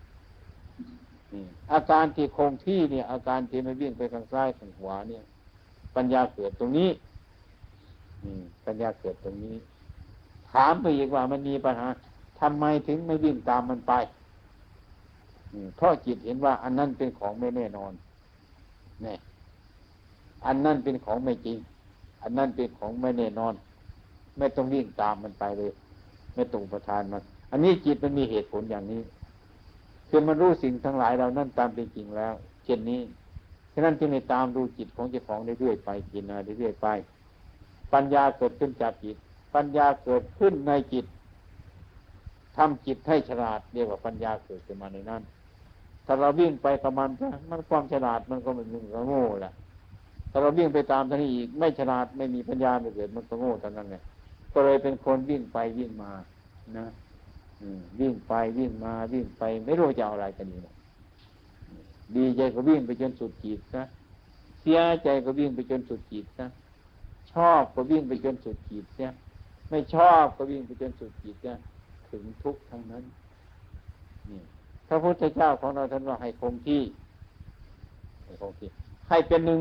อาการที่คงที่เนี่ยอาการที่ไม่วิ่งไปทางซ้ายทางขวาเนี่ยปัญญาเกิดตรงนี้ปัญญาเกิดตรงนี้ถามไปอีกว่ามันมีปัญหาทำไมถึงไม่วิ่งตามมันไปเพราะจิตเห็นว่าอันนั้นเป็นของไม่แน่นอนเนี่ยอันนั้นเป็นของไม่จริงอันนั้นเป็นของไม่แน่นอนไม่ต้องวิ่งตามมันไปเลยไม่ต้องอุปทานมันอันนี้จิตมันมีเหตุผลอย่างนี้คือมันรู้สิ่งทั้งหลายเรานั่นตามเป็นจริงแล้วเช่นนี้ฉะนั้นจึงให้ตามดูจิตของเจ้าของเรื่อยๆไปกินเรื่อยๆไปปัญญาเกิดขึ้นจากจิตปัญญาเกิดขึ้นในจิตทำจิตให้ฉลาดเรียกว่าปัญญาเกิดขึ้นมาในนั้นถ้าเราวิ่งไปประมาณมันความฉลาดมันก็มันก็โง่แหละถ้าเราวิ่งไปตามท่านี้อีกไม่ฉลาดไม่มีปัญญาไม่เกิดมันก็โง่เท่านั้นแหละก็เลยเป็นคนวิ่งไปวิ่งมานะวิ่งไปวิ่งมาวิ่งไปไม่รู้จะเอาอะไรกันดีดีใจก็วิ่งไปจนสุดขีดซะเสียใจก็วิ่งไปจนสุดขีดซะชอบก็วิ่งไปจนสุดขีดซะไม่ชอบก็วิ่งไปจนสุดจิตเนี่ยถึงทุกข์ทั้งนั้นนี่พระพุทธเจ้าของเราท่านว่าให้คงที่ให้เป็นหนึ่ง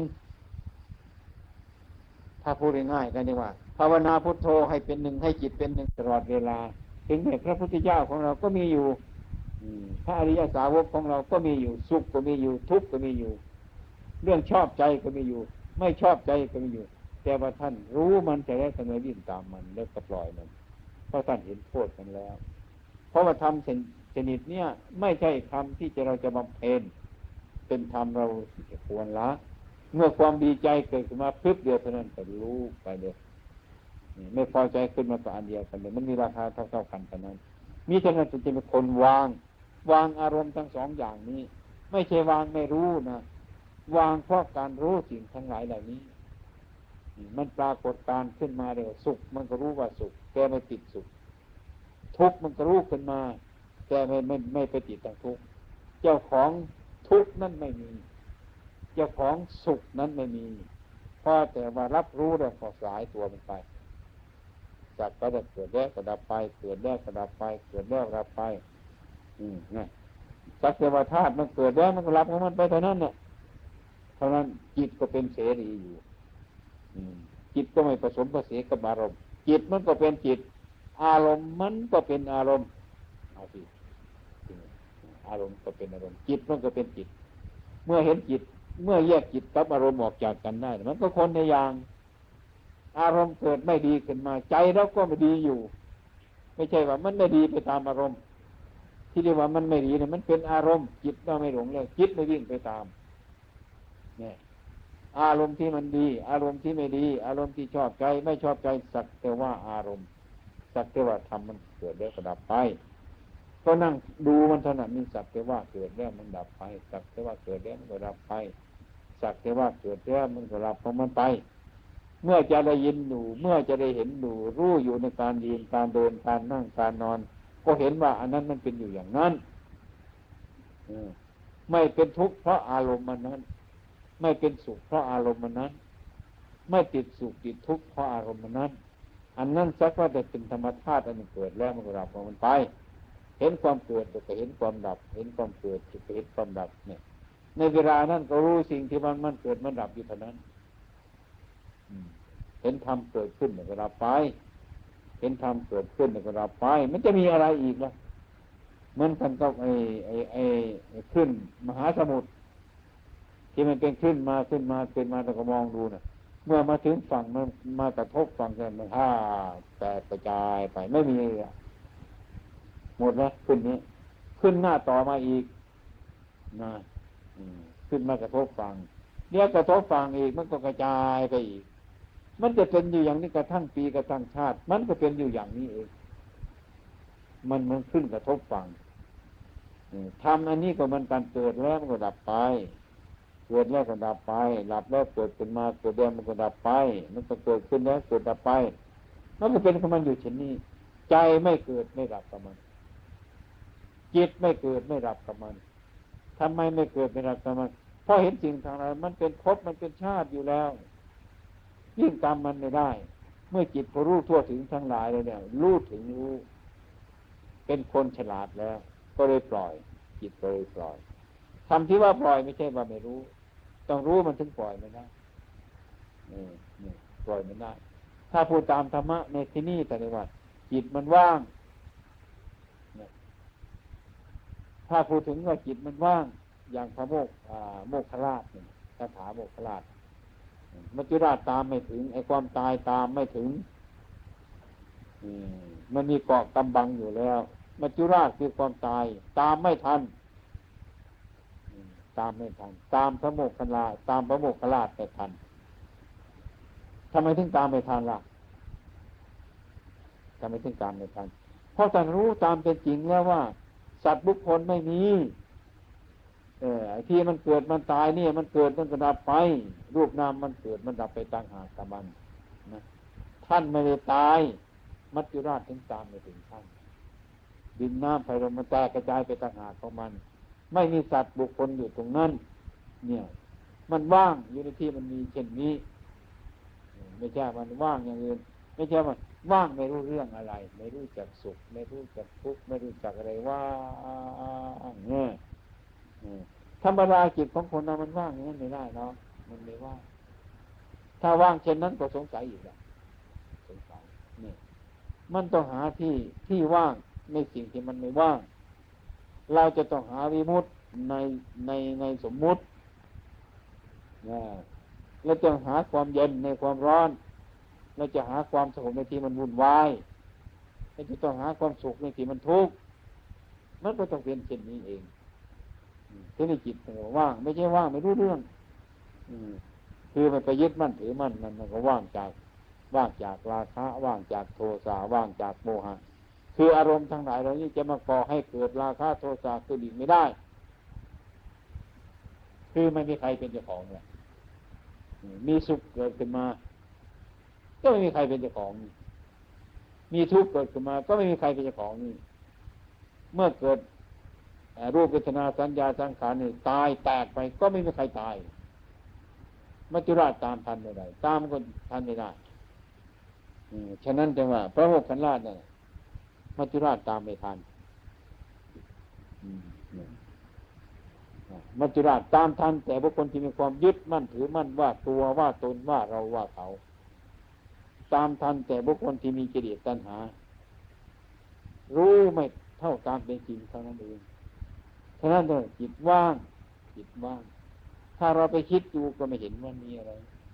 ถ้าพูดง่ายๆกันนี่ว่าภาวนาพุทโธให้เป็นหนึ่งให้จิตเป็นหนึ่งตลอดเวลาถึงแม้พระพุทธเจ้าของเราก็มีอยู่พระอริยสาวกของเราก็มีอยู่สุขก็มีอยู่ทุกข์ก็มีอยู่เรื่องชอบใจก็มีอยู่ไม่ชอบใจก็มีอยู่แต่ว่าท่านรู้มันจะได้ทำไมวิ่งตามมันแล้วก็ปล่อยมันเพราะท่านเห็นโทษมันแล้วเพราะว่าธรรมชนิดเนี้ยไม่ใช่ธรรมที่เราจะบำเพ็ญเป็นธรรมเราควรละเมื่อความดีใจเกิดขึ้นมาพึบเดียวเท่านั้นก็รู้ไปเลยไม่พอใจขึ้นมาก็อันเดียวกันเลยมันมีราคาเท่ากันเท่านั้นมีเท่านั้นจึงจะเป็นคนวางอารมณ์ทั้งสองอย่างนี้ไม่ใช่วางไม่รู้นะวางเพราะการรู้สิ่งทั้งหลายเหล่านี้มันปรากฏการขึ้นมาเดี๋ยวสุขมันก็รู้ว่าสุขแต่ไม่ติดสุขทุกข์มันก็รู้ขึ้นมาแต่ไม่ไปติดทางทุกข์เจ้าของทุกข์นั้นไม่มีเจ้าของสุขนั้นไม่มีเพราะแต่ว่ารับรู้แล้วก็สลายตัวมันไปจากก็จะเกิดแล้วก็ดับไปเกิดแล้วก็ดับไปเกิดแล้วดับไปนี่สักแต่ว่าธาตุมันเกิดแล้วมันก็รับของมันไปเท่านั้นเนี่ยเท่านั้นจิตก็เป็นเสรีอยู่จิตก็ไม่ผสมผสานกับอารมณ์จิตมันก็เป็นจิตอารมณ์มันก็เป็นอารมณ์เอาสิอารมณ์ก็เป็นอารมณ์จิตมันก็เป็นจิตเมื่อเห็นจิตเมื่อแยกจิตกับอารมณ์ออกจากกันได้มันก็คนในอย่างอารมณ์เกิดไม่ดีขึ้นมาใจเราก็ไม่ดีอยู่ไม่ใช่ว่ามันไม่ดีไปตามอารมณ์ที่เรียกว่ามันไม่ดีเนี่ยมันเป็นอารมณ์จิตเราไม่หลงเลยจิตไม่วิ่งไปตามเนี่ยอารมณ์ที่มันดีอารมณ์ที่ไม่ดีอารมณ์ที่ชอบใจไม่ชอบใจสักแต่ว่าอารมณ์สักแต่ว่าทำมันเกิดแล้วก็ดับไปก็นั่งดูมันเท่านั้นนี่สักแต่ว่าเกิดแล้วมันดับไปสักแต่ว่าเกิดแล้วมันก็ดับไปสักแต่ว่าเกิดแล้วมันก็ดับของมันไปเมื่อจะได้ยินดูเมื่อจะได้เห็นดูรู้อยู่ในการยืนการเดินการนั่งการนอนก็เห็นว่าอันนั้นมันเป็นอยู่อย่างนั้นไม่เป็นทุกข์เพราะอารมณ์มันนั้นไม่เป็นสุขเพราะอารมณ์มันนั้นไม่ติดสุขติดทุกข์เพราะอารมณ์มันนั้นอันนั้นสักว่าแต่เป็นธรรมชาติอันเกิดแล้วมันก็ดับของมันไปเห็นความเกิดก็เห็นความดับเห็นความเกิดก็เห็นความดับเนี่ยในเวลานั้นก็รู้สิ่งที่มันเกิดมันดับอยู่เท่านั้นเห็นธรรมเกิดขึ้นมันก็ดับไปเห็นธรรมเกิดขึ้นมันก็ดับไปมันจะมีอะไรอีกล่ะเหมือนกันกับไอ้ขึ้นมหาสมุทรที่มันเป็นขึ้นมาเราก็มองดูน่ะเมื่อมาถึงฝั่งมันมากระทบฝั่งกันมันแตกกระจายไปไม่มีหมดแล้วขึ้นนี้ขึ้นหน้าต่อมาอีกนะขึ้นมากระทบฝั่งเดี๋ยวกระทบฝั่งอีกมันก็กระจายไปอีกมันจะเป็นอยู่อย่างนี้กระทั่งปีกระทั่งชาติมันก็เป็นอยู่อย่างนี้เองมันขึ้นกระทบฝั่งทำอันนี้ก็มันการเกิดแล้วมันก็ดับไปเกิดแล้วก็ดับไปดับแล้วเกิดขึ้นมาเกิดแล้วมันก็ดับไปมันก็เกิดขึ้นแล้วเกิดดับไปมันก็เป็นของมันอยู่เช่นนี้ใจไม่เกิดไม่ดับกับมันจิตไม่เกิดไม่ดับกับมันทำไมไม่เกิดไม่ดับกับมันเพราะเห็นสิ่งทางนั้นมันเป็นภพมันเป็นชาติอยู่แล้วยิ่งตามมันไม่ได้เมื่อจิตพอรู้ทั่วถึงทั้งหลายเลยเนี่ยรู้ถึงรู้เป็นคนฉลาดแล้วก็เลยปล่อยจิตก็เลยปล่อยทำที่ว่าปล่อยไม่ใช่ว่าไม่รู้ต้องรู้มันถึงปล่อยมันได้ปล่อยมันได้ถ้าพูดตามธรรมะในที่นี่แต่ในว่าจิตมันว่างถ้าพูดถึงว่าจิตมันว่างอย่างพระโมคคัลลาภเนี่ยคาถาโมคคัลลาภมัจจุราชตามไม่ถึงไอ้ความตายตามไม่ถึงมันมีเกาะกำบังอยู่แล้วมัจจุราชคือความตายตามไม่ทันตามพระโมคคัลลาตามพระโมคคัลลาภไม่ทันทำไมถึงตามไม่ทันล่ะทำไมถึงตามไม่ทันเพราะท่านรู้ตามเป็นจริงแล้วว่าสัตว์บุคคลไม่มีไอ้ที่มันเกิดมันตายนี่มันเกิดมันก็ดับไปรูปนามมันเกิดมันดับไปต่างหากกับมันนะท่านไม่ได้ตายมัจจุราชถึงตามไม่ถึงท่านดินน้ำไฟลมมันแตกกระจายไปต่างหากของมันไม่มีสัตว์บุคคลอยู่ตรงนั้นเนี่ยมันว่างอยู่ในที่มันมีเช่นนี้ไม่ใช่มันว่างอย่างอื่นไม่ใช่ว่าว่างไม่รู้เรื่องอะไรไม่รู้จักสุขไม่รู้จักทุกข์ไม่รู้จักอะไรว่างเนี่ยธรรมดาจิตของคนเรามันว่างอย่างนั้นไม่ได้เนาะมันไม่ว่างถ้าว่างเช่นนั้นก็สงสัยอีกแล้วสงสัยนี่มันต้องหาที่ว่างในสิ่งที่มันไม่ว่างเราจะต้องหาวิมุตติในสมมุติเราจะหาความเย็นในความร้อนเราจะหาความสงบในที่มันวุ่นวายเราจะต้องหาความสุขในที่มันทุกข์มันก็ต้องเป็นเช่นนี้เองที่นี่จิตว่างไม่ใช่ว่างไม่รู้เรื่องคือมันไปยึดมั่นถือมั่นมันก็ว่างจากราคะว่างจากโทสะว่างจากโมหะคืออารมณ์ทั้งหลายเหล่านี้จะมาก่อให้เกิดราคะโทสะคือดีไม่ได้คือไม่มีใครเป็นเจ้าของเลยมีสุขเกิดขึ้นมาก็ไม่มีใครเป็นเจ้าของมีทุกข์เกิดขึ้นมาก็ไม่มีใครเป็นเจ้าของนี่เมื่อเกิดรูปเวทนาสัญญาสังขารนี่ตายแตกไปก็ไม่มีใครตายมัจจุราชตามทันไม่ได้ตามก็ทันไม่ได้ฉะนั้นจึงว่าพระโมคคัลลาภเนี่ยมัจจุราชตามไม่ทันมัจจุราชตามทันแต่บุคคลที่มีความยึดมั่นถือมั่นว่าตัวว่าตนว่าเราว่าเขาตามทันแต่บุคคลที่มีกิเลสตัณหารู้ไม่เท่าตามเป็นจริงเท่านั้นเองฉะนั้นจิตว่างถ้าเราไปคิดดูก็ไม่เห็นว่ามีอะไร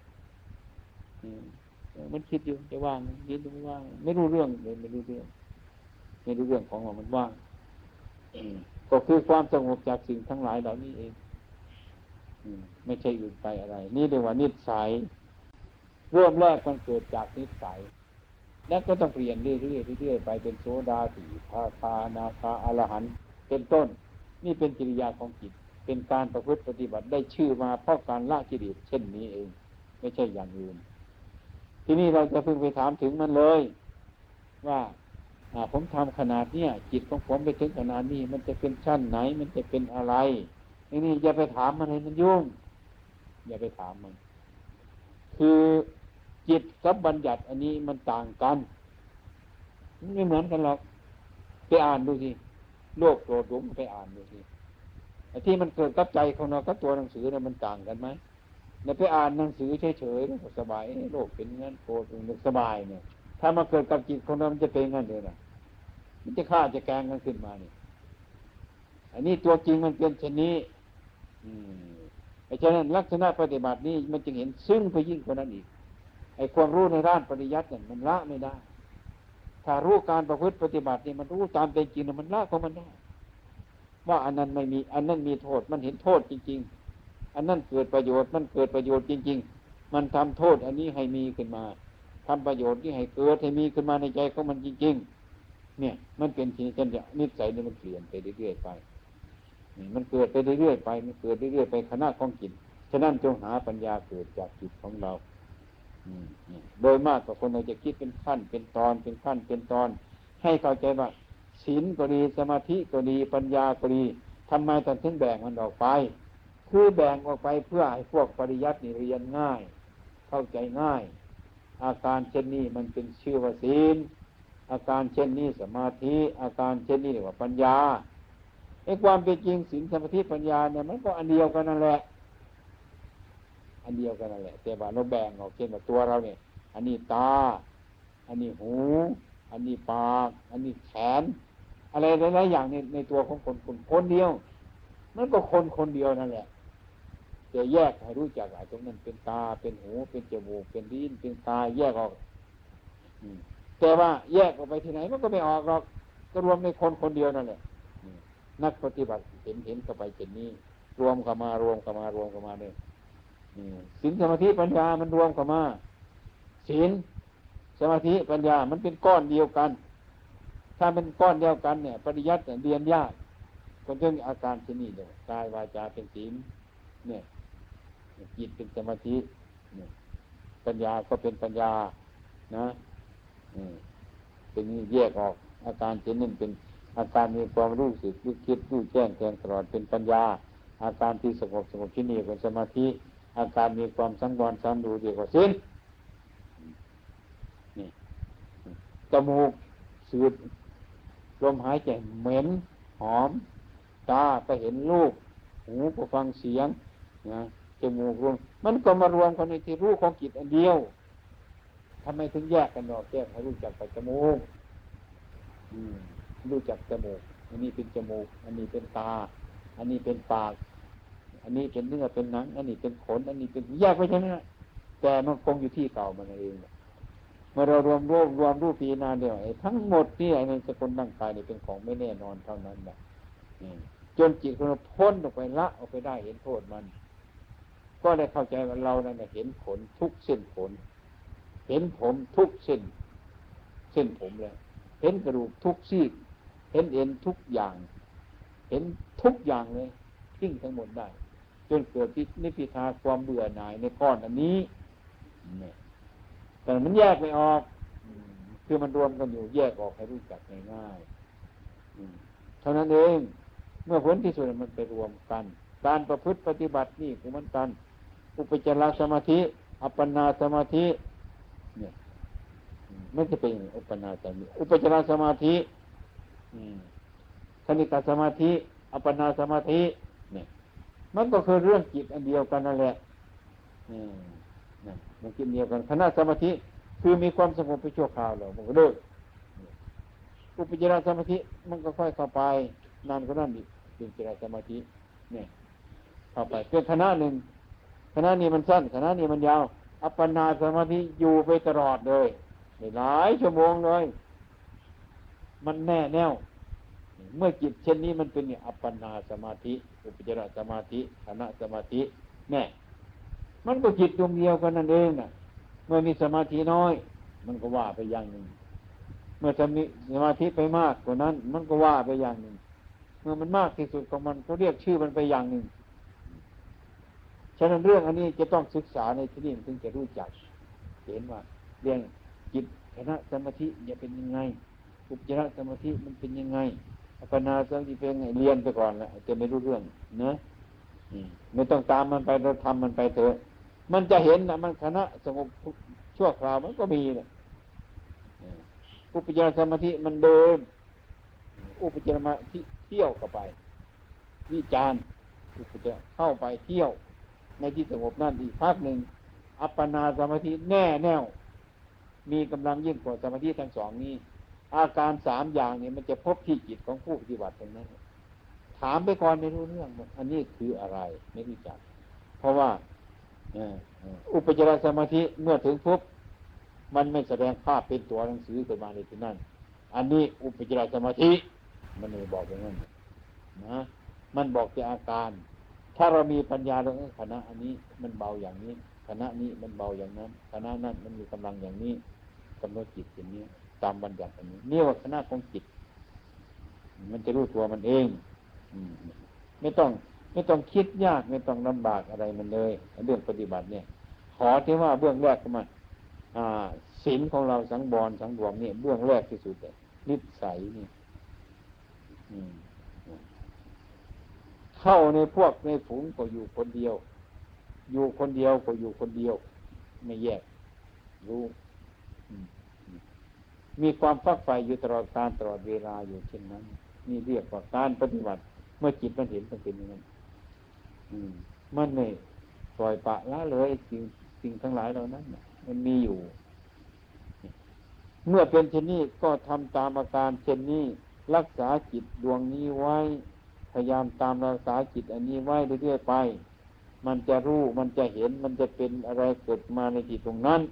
มันคิดอยู่จะว่างคิดดูว่างไม่รู้เรื่องเลยไม่รู้เรื่องของมันว่างก็คือความสงบจากสิ่งทั้งหลายเหล่านี้เองไม่ใช่อื่นไปอะไรนี่เรียกว่านิสัยเริ่มแรกมันเกิดจากนิสัยแล้วก็ต้องเปลี่ยนเรื่อยๆไปเป็นโสดาสีทาคานาคาอรหันต์เป็นต้นนี่เป็นกิริยาของจิตเป็นการประพฤติปฏิบัติได้ชื่อมาเพราะการละกิเลสเช่นนี้เองไม่ใช่อย่างอื่นทีนี้เราจะพึงไปถามถึงมันเลยว่าผมทำขนาดเนี้ยจิตของผมไปถึงขนาดนี้มันจะเป็นชั้นไหนมันจะเป็นอะไรนี่อย่าไปถามมันให้มันยุ่งอย่าไปถามมันคือจิตกับบัญญัติอันนี้มันต่างกันไม่เหมือนกันหรอกไปอ่านดูสิโลภโกรธหลงไปอ่านดูสิไอ้ที่มันเกิดกับใจของเรากับตัวหนังสือเนี่ยมันต่างกันไหมเนี่ยไปอ่านหนังสือเฉยๆแล้วสบายโลภเป็นงั้นโกรธเป็นสบายเนี่ยถ้ามาเกิดกับจิตของเรามันจะเป็นงั้นเลยนะมันจะฆ่าจะแกงกันขึ้นมาเนี่ยอันนี้ตัวจริงมันเป็นเช่นนี้ไอ้ฉะนั้นลักษณะปฏิบัตินี้มันจึงเห็นซึ่งไปยิ่งกว่านั้นอีกไอ้ความรู้ในด้านปริยัติเนี่ยมันละไม่ได้ถ้ารู้การประพฤติปฏิบัตินี่มันรู้ตามเป็นจริงมันละของมันได้ว่าอันนั้นไม่มีอันนั้นมีโทษมันเห็นโทษจริงๆอันนั้นเกิดประโยชน์มันเกิดประโยชน์จริงๆมันทำโทษอันนี้ให้มีขึ้นมาทำประโยชน์ที่ให้เกิดให้มีขึ้นมาในใจของมันจริงๆเนี่ยมันเป็นสิ่งที่นิสัยเนี่ยมันเปลี่ยนไปเรื่อยๆไปมันเกิดไปเรื่อยๆไปมันเกิดเรื่อยๆไปคณะของจิตฉะนั้นจงหาปัญญาเกิดจากจิตของเราโดยมากกับคนเราจะคิดเป็นขั้นเป็นตอนเป็นขั้นเป็นตอนให้เข้าใจว่าศีลก็ดีสมาธิก็ดีปัญญาก็ดีทำไมถึงแบ่งมันออกไปคือแบ่งออกไปเพื่อให้พวกปริยัตินี่เรียนง่ายเข้าใจง่ายอาการเช่นนี้มันเป็นชื่อว่าศีลอาการเช่นนี้สมาธิอาการเช่นนี้เรียกว่าปัญญาไอ้ความเป็นจริงศีลสมาธิปัญญาเนี่ยมันก็อันเดียวกันนั่นแหละแต่ว่าเราแบ่งออกเช่นว่าตัวเราเนี่ยอันนี้ตาอันนี้หูอันนี้ปากอันนี้แขนอะไรหลายๆอย่างในตัวของคนเดียวมันก็คนเดียวนั่นแหละแต่แยกให้รู้จักว่าตรงนั้นเป็นตาเป็นหูเป็นจมูกเป็นลิ้นเป็นกายแยกออกแต่ว่าแยกออกไปที่ไหนมันก็ไม่ออกหรอกก็รวมในคนเดียวนั่นแหละนักปฏิบัติเห็นเข้าไปเช่นนี้รวมเข้ามาเนี่ยศีลสมาธิปัญญามันรวมเข้ามาศีลสมาธิปัญญามันเป็นก้อนเดียวกันถ้าเป็นก้อนเดียวกันเนี่ยปริยัติเรียนยากคนเรื่องอาการเช่นนี้เนี่ยกายวาจาเป็นศีลเนี่ยจิตเป็นสมาธิเนี่ยปัญญาก็เป็นปัญญานะเป็นนี้แยกออกอาการเช่นนั้นเป็นอาการมีความรู้สึกรู้คิดรู้แจ้งแทงตลอดเป็นปัญญาอาการที่สงบที่นี่เป็นสมาธิอาการมีความสังวรสังดูเรียกว่าศีลนี่จมูกสูดลมหายใจเหม็นหอมตาก็เห็นรูปหูก็ฟังเสียงนะจมูกรวมมันก็มารวมกันในที่รู้ของจิตอันเดียวทำไมถึงแยกกันออกแยกให้รู้จักแต่จมูกรู้จักจมูกอันนี้เป็นจมูกอันนี้เป็นตาอันนี้เป็นปากอันนี้เป็นเนื้อเป็นหนังอันนี้เป็นขนอันนี้เป็นแยกไว้ใช่ไหมแต่มันคงอยู่ที่เก่ามันเองเมื่อเรารวมรูปปีนาเดียวทั้งหมดนี่ในสกุลร่างกายนี่เป็นของไม่แน่นอนเท่านั้นแหละจนจิตเราพ้นออกไปละออกไปได้เห็นโทษมันก็ได้เข้าใจว่าเรานั่นเห็นขนทุกเส้นขนเห็นผมทุกเส้นผมเลยเห็นกระดูกทุกซี่เห็นเอ็นทุกอย่างเห็นทุกอย่างเลยทิ้งทั้งหมดได้จนเกิดนิพพิทาความเบื่อหน่ายในก้อนอันนี้แต่มันแยกไม่ออกคือมันรวมกันอยู่แยกออกให้รู้จักง่ายๆเท่านั้นเองเมื่อผลที่สุดมันไปรวมกันการประพฤติปฏิบัตินี่คือมันกันอุปจารสมาธิอัปปนาสมาธิเนี่ยไม่จะเป็นอุปปนาสมาธิอุปจารสมาธิคณิกาสมาธิอัปปนาสมาธิเนี่ยมันก็คือเรื่องจิตอันเดียวกันนั่นแหละมันกินเดียวกันคณะสมาธิคือมีความสงบไปชั่วคราวแล้วมันก็เลิกอุปจารสมาธิมันก็ค่อยเข้าไปนานก็นั่นอีกอุปจารสมาธิเนี่ยเข้าไปเป็นคณะหนึ่งคณะนี้มันสั้นคณะนี้มันยาวอัปปนาสมาธิอยู่ไปตลอดเลยหลายชั่วโมงเลยมันแน่แน่วเมื่อจิตเช่นนี้มันเป็นอัปปนาสมาธิอุปจารสมาธิคณะสมาธิแน่มันก็จิตดวงเดียวกันนั่นเองน่ะเมื่อมีสมาธิน้อยมันก็ว่าไปอย่างหนึ่งเมื่อจะมีสมาธิไปมากกว่านั้นมันก็ว่าไปอย่างหนึ่งเมื่อมันมากที่สุดของมันก็เรียกชื่อมันไปอย่างหนึ่งฉะนั้นเรื่องอันนี้จะต้องศึกษาในที่นี้ถึงจะรู้จักเห็นว่าเรื่องจิตคณะสมาธิจะเป็นยังไงอุปจารสมาธิมันเป็นยังไงอัปปนาสมาธิเป็นยังไงเรียนไปก่อนแล้วจะไม่รู้เรื่องนะไม่ต้องตามมันไปเราทำมันไปเถอะมันจะเห็นนะมันคณะสงบชั่วคราวมันก็มีเนี่ยอุปจารสมาธิมันเดินอุปจารสมาธิเที่ยวเข้าไปวิจารอุปจารเข้าไปเที่ยวในที่สงบนั่นอีกพักหนึ่งอัปปนาสมาธิแน่แน่วมีกำลังยิ่งกว่าสมาธิทั้งสองนี้อาการสามอย่างนี้มันจะพบที่จิตของผู้ปฏิบัติตรงนั้นถามไปก่อนไม่รู้เรื่องอันนี้คืออะไรไม่รู้จักเพราะว่าอุปจารสมาธิเมื่อถึงปุ๊บมันไม่แสดงภาพเป็นตัวหนังสือขึ้นมาในที่นั่นอันนี้อุปจารสมาธิมันไม่บอกอย่างนั้นนะมันบอกแต่อาการถ้าเรามีปัญญาเราคณะอันนี้มันเบาอย่างนี้คณะนี้มันเบาอย่างนั้นคณะนั้นมันมีกำลังอย่างนี้กำหนดจิตอย่างนี้ตามบัญญัติอันนี้นี่ว่าคณะของจิตมันจะรู้ตัวมันเองไม่ต้องคิดยากไม่ต้องลำบากอะไรมันเลยเรื่องปฏิบัติเนี่ยขอที่ว่าเบื้องแรกก็มาศีลของเราสังวรสังรวมนี่เบื้องแรกที่สุดเลยนิสัยนี่เข้าในพวกในฝูงก็อยู่คนเดียวอยู่คนเดียวก็อยู่คนเดียวไม่แยกรู้มีความฝักใฝ่อยู่ตลอดการตลอดเวลาอยู่เช่นนั้นนี่เรียกว่าการปฏิบัติเมื่อจิตมันเห็นมันเป็นอย่างนั้นมันไม่ปล่อยปละละเลยสิ่งทั้งหลายเหล่านั้นมันมีอยู่เมื่อเป็นเช่นนี้ก็ทำตามอาการเช่นนี้รักษาจิตดวงนี้ไว้พยายามตามรักษาจิตอันนี้ไว้เรื่อยๆไปมันจะรู้มันจะเห็นมันจะเป็นอะไรเกิดมาในจิตตรงนั้น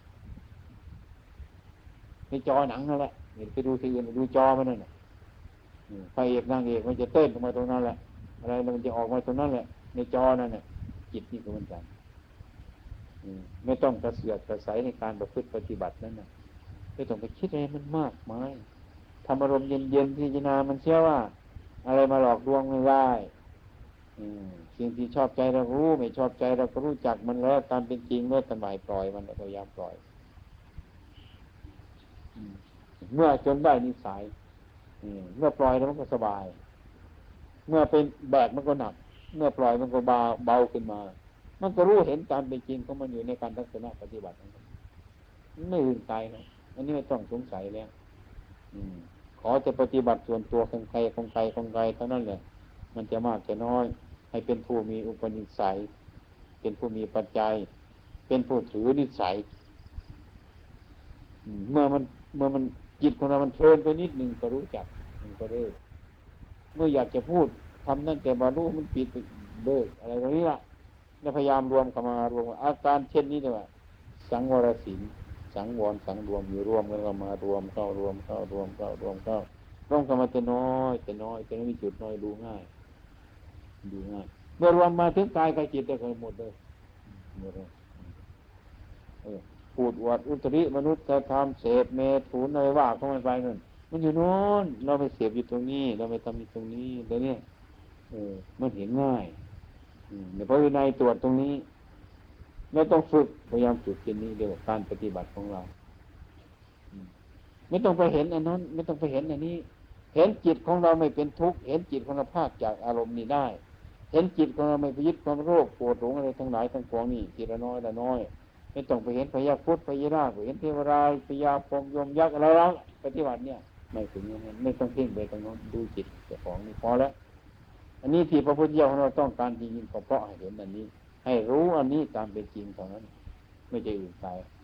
ในจอหนังนั่นแหละไปดูทีอื่นดูจอมันนั่นแหละพระเอกนางเอกมันจะเต้นออกมาตรงนั้นแหละอะไรมันจะออกมาตรงนั้นแหละในจอนั่นแหละจิตนี่ก็เหมือนกันไม่ต้องกระเสือกกระใสในการประพฤติปฏิบัตินั่นนะไม่ต้องไปคิดอะไรมันมากมายทำอารมณ์เย็นๆพิจารณามันเชื่อว่าอะไรมาหลอกลวงไม่ได้สิ่งที่ชอบใจเรารู้ไม่ชอบใจเราก็รู้จักมันแล้วตามเป็นจริงเมื่อสมัยปล่อยมันพยายามปล่อยเมื่อจนได้นิสัยเมื่อปล่อยแล้วมันก็สบายเมื่อเป็นแบกมันก็หนักเมื่อปล่อยมันก็เบาขึ้นมามันก็รู้เห็นตามเป็นจริงของมันอยู่ในการทัศนะปฏิบัติไม่อื่นไกลนะอันนี้ไม่ต้องสงสัยแล้วขอจะปฏิบัติส่วนตัวของใครเท่านั้นแหละมันจะมากจะน้อยให้เป็นผู้มีอุปนิสัยเป็นผู้มีปัจจัยเป็นผู้ถือนิสัยเมื่อมันจิตของเรามันเพลินไปนิดหนึ่งก็รู้จักมันก็เลิกเมื่ออยากจะพูดทำนั่นแต่บรรลุมันปิดไปเลิกอะไรตรงนี้ล่ะแล้วพยายามรวมเข้ามารวมอาการเช่นนี้เลยว่าสังวรศีลสังวรสังรวมอยู่รวมกันก็มารวมเข้ารวมเข้ารวมเข้ารวมเข้าร่วมกันมาจะน้อยจะไม่มีจุดน้อยดูง่ายเมื่อรวมมาถึงกายกับจิตได้ก็หมดเลยพูดอวดอุตริมนุษย์ธรรมเสพเมถุนอะไรว่าเข้าไปนั่นมันอยู่โน้นเราไปเสพอยู่ตรงนี้เราไปทำอยู่ตรงนี้แล้วเนี่ยมันเห็นง่ายในพระวินัยตรวจตรงนี้ไม่ต้องฝึกพยายามฝึกเช่นนี้เรียกว่าการปฏิบัติของเราไม่ต้องไปเห็นอันนั้นไม่ต้องไปเห็นอันนี้เห็นจิตของเราไม่เป็นทุกข์เห็นจิตของเราภาคจากอารมณ์นี้ได้เห็นจิตของเราไม่ไปยึดความโรคปวดหลงอะไรทั้งหลายทั้งปวงนี่ทีละน้อยละน้อยไม่ต้องไปเห็นพญาพุทธพญานาคเห็นเทวราชพญาพรหมยมยักษ์อะไรแล้วปฏิบัติเนี่ยไม่ถึงอย่างนั้นไม่ต้องเพ่งไปตรงนั้นดูจิตเจ้าของนี่พอแล้วอันนี้ที่พระพุทธเจ้าของเราต้องการจริงๆก็เพราะให้เห็นอันนี้ให้รู้อันนี้ตามเป็นจริงเท่านั้นไม่ใช่อื่นไกล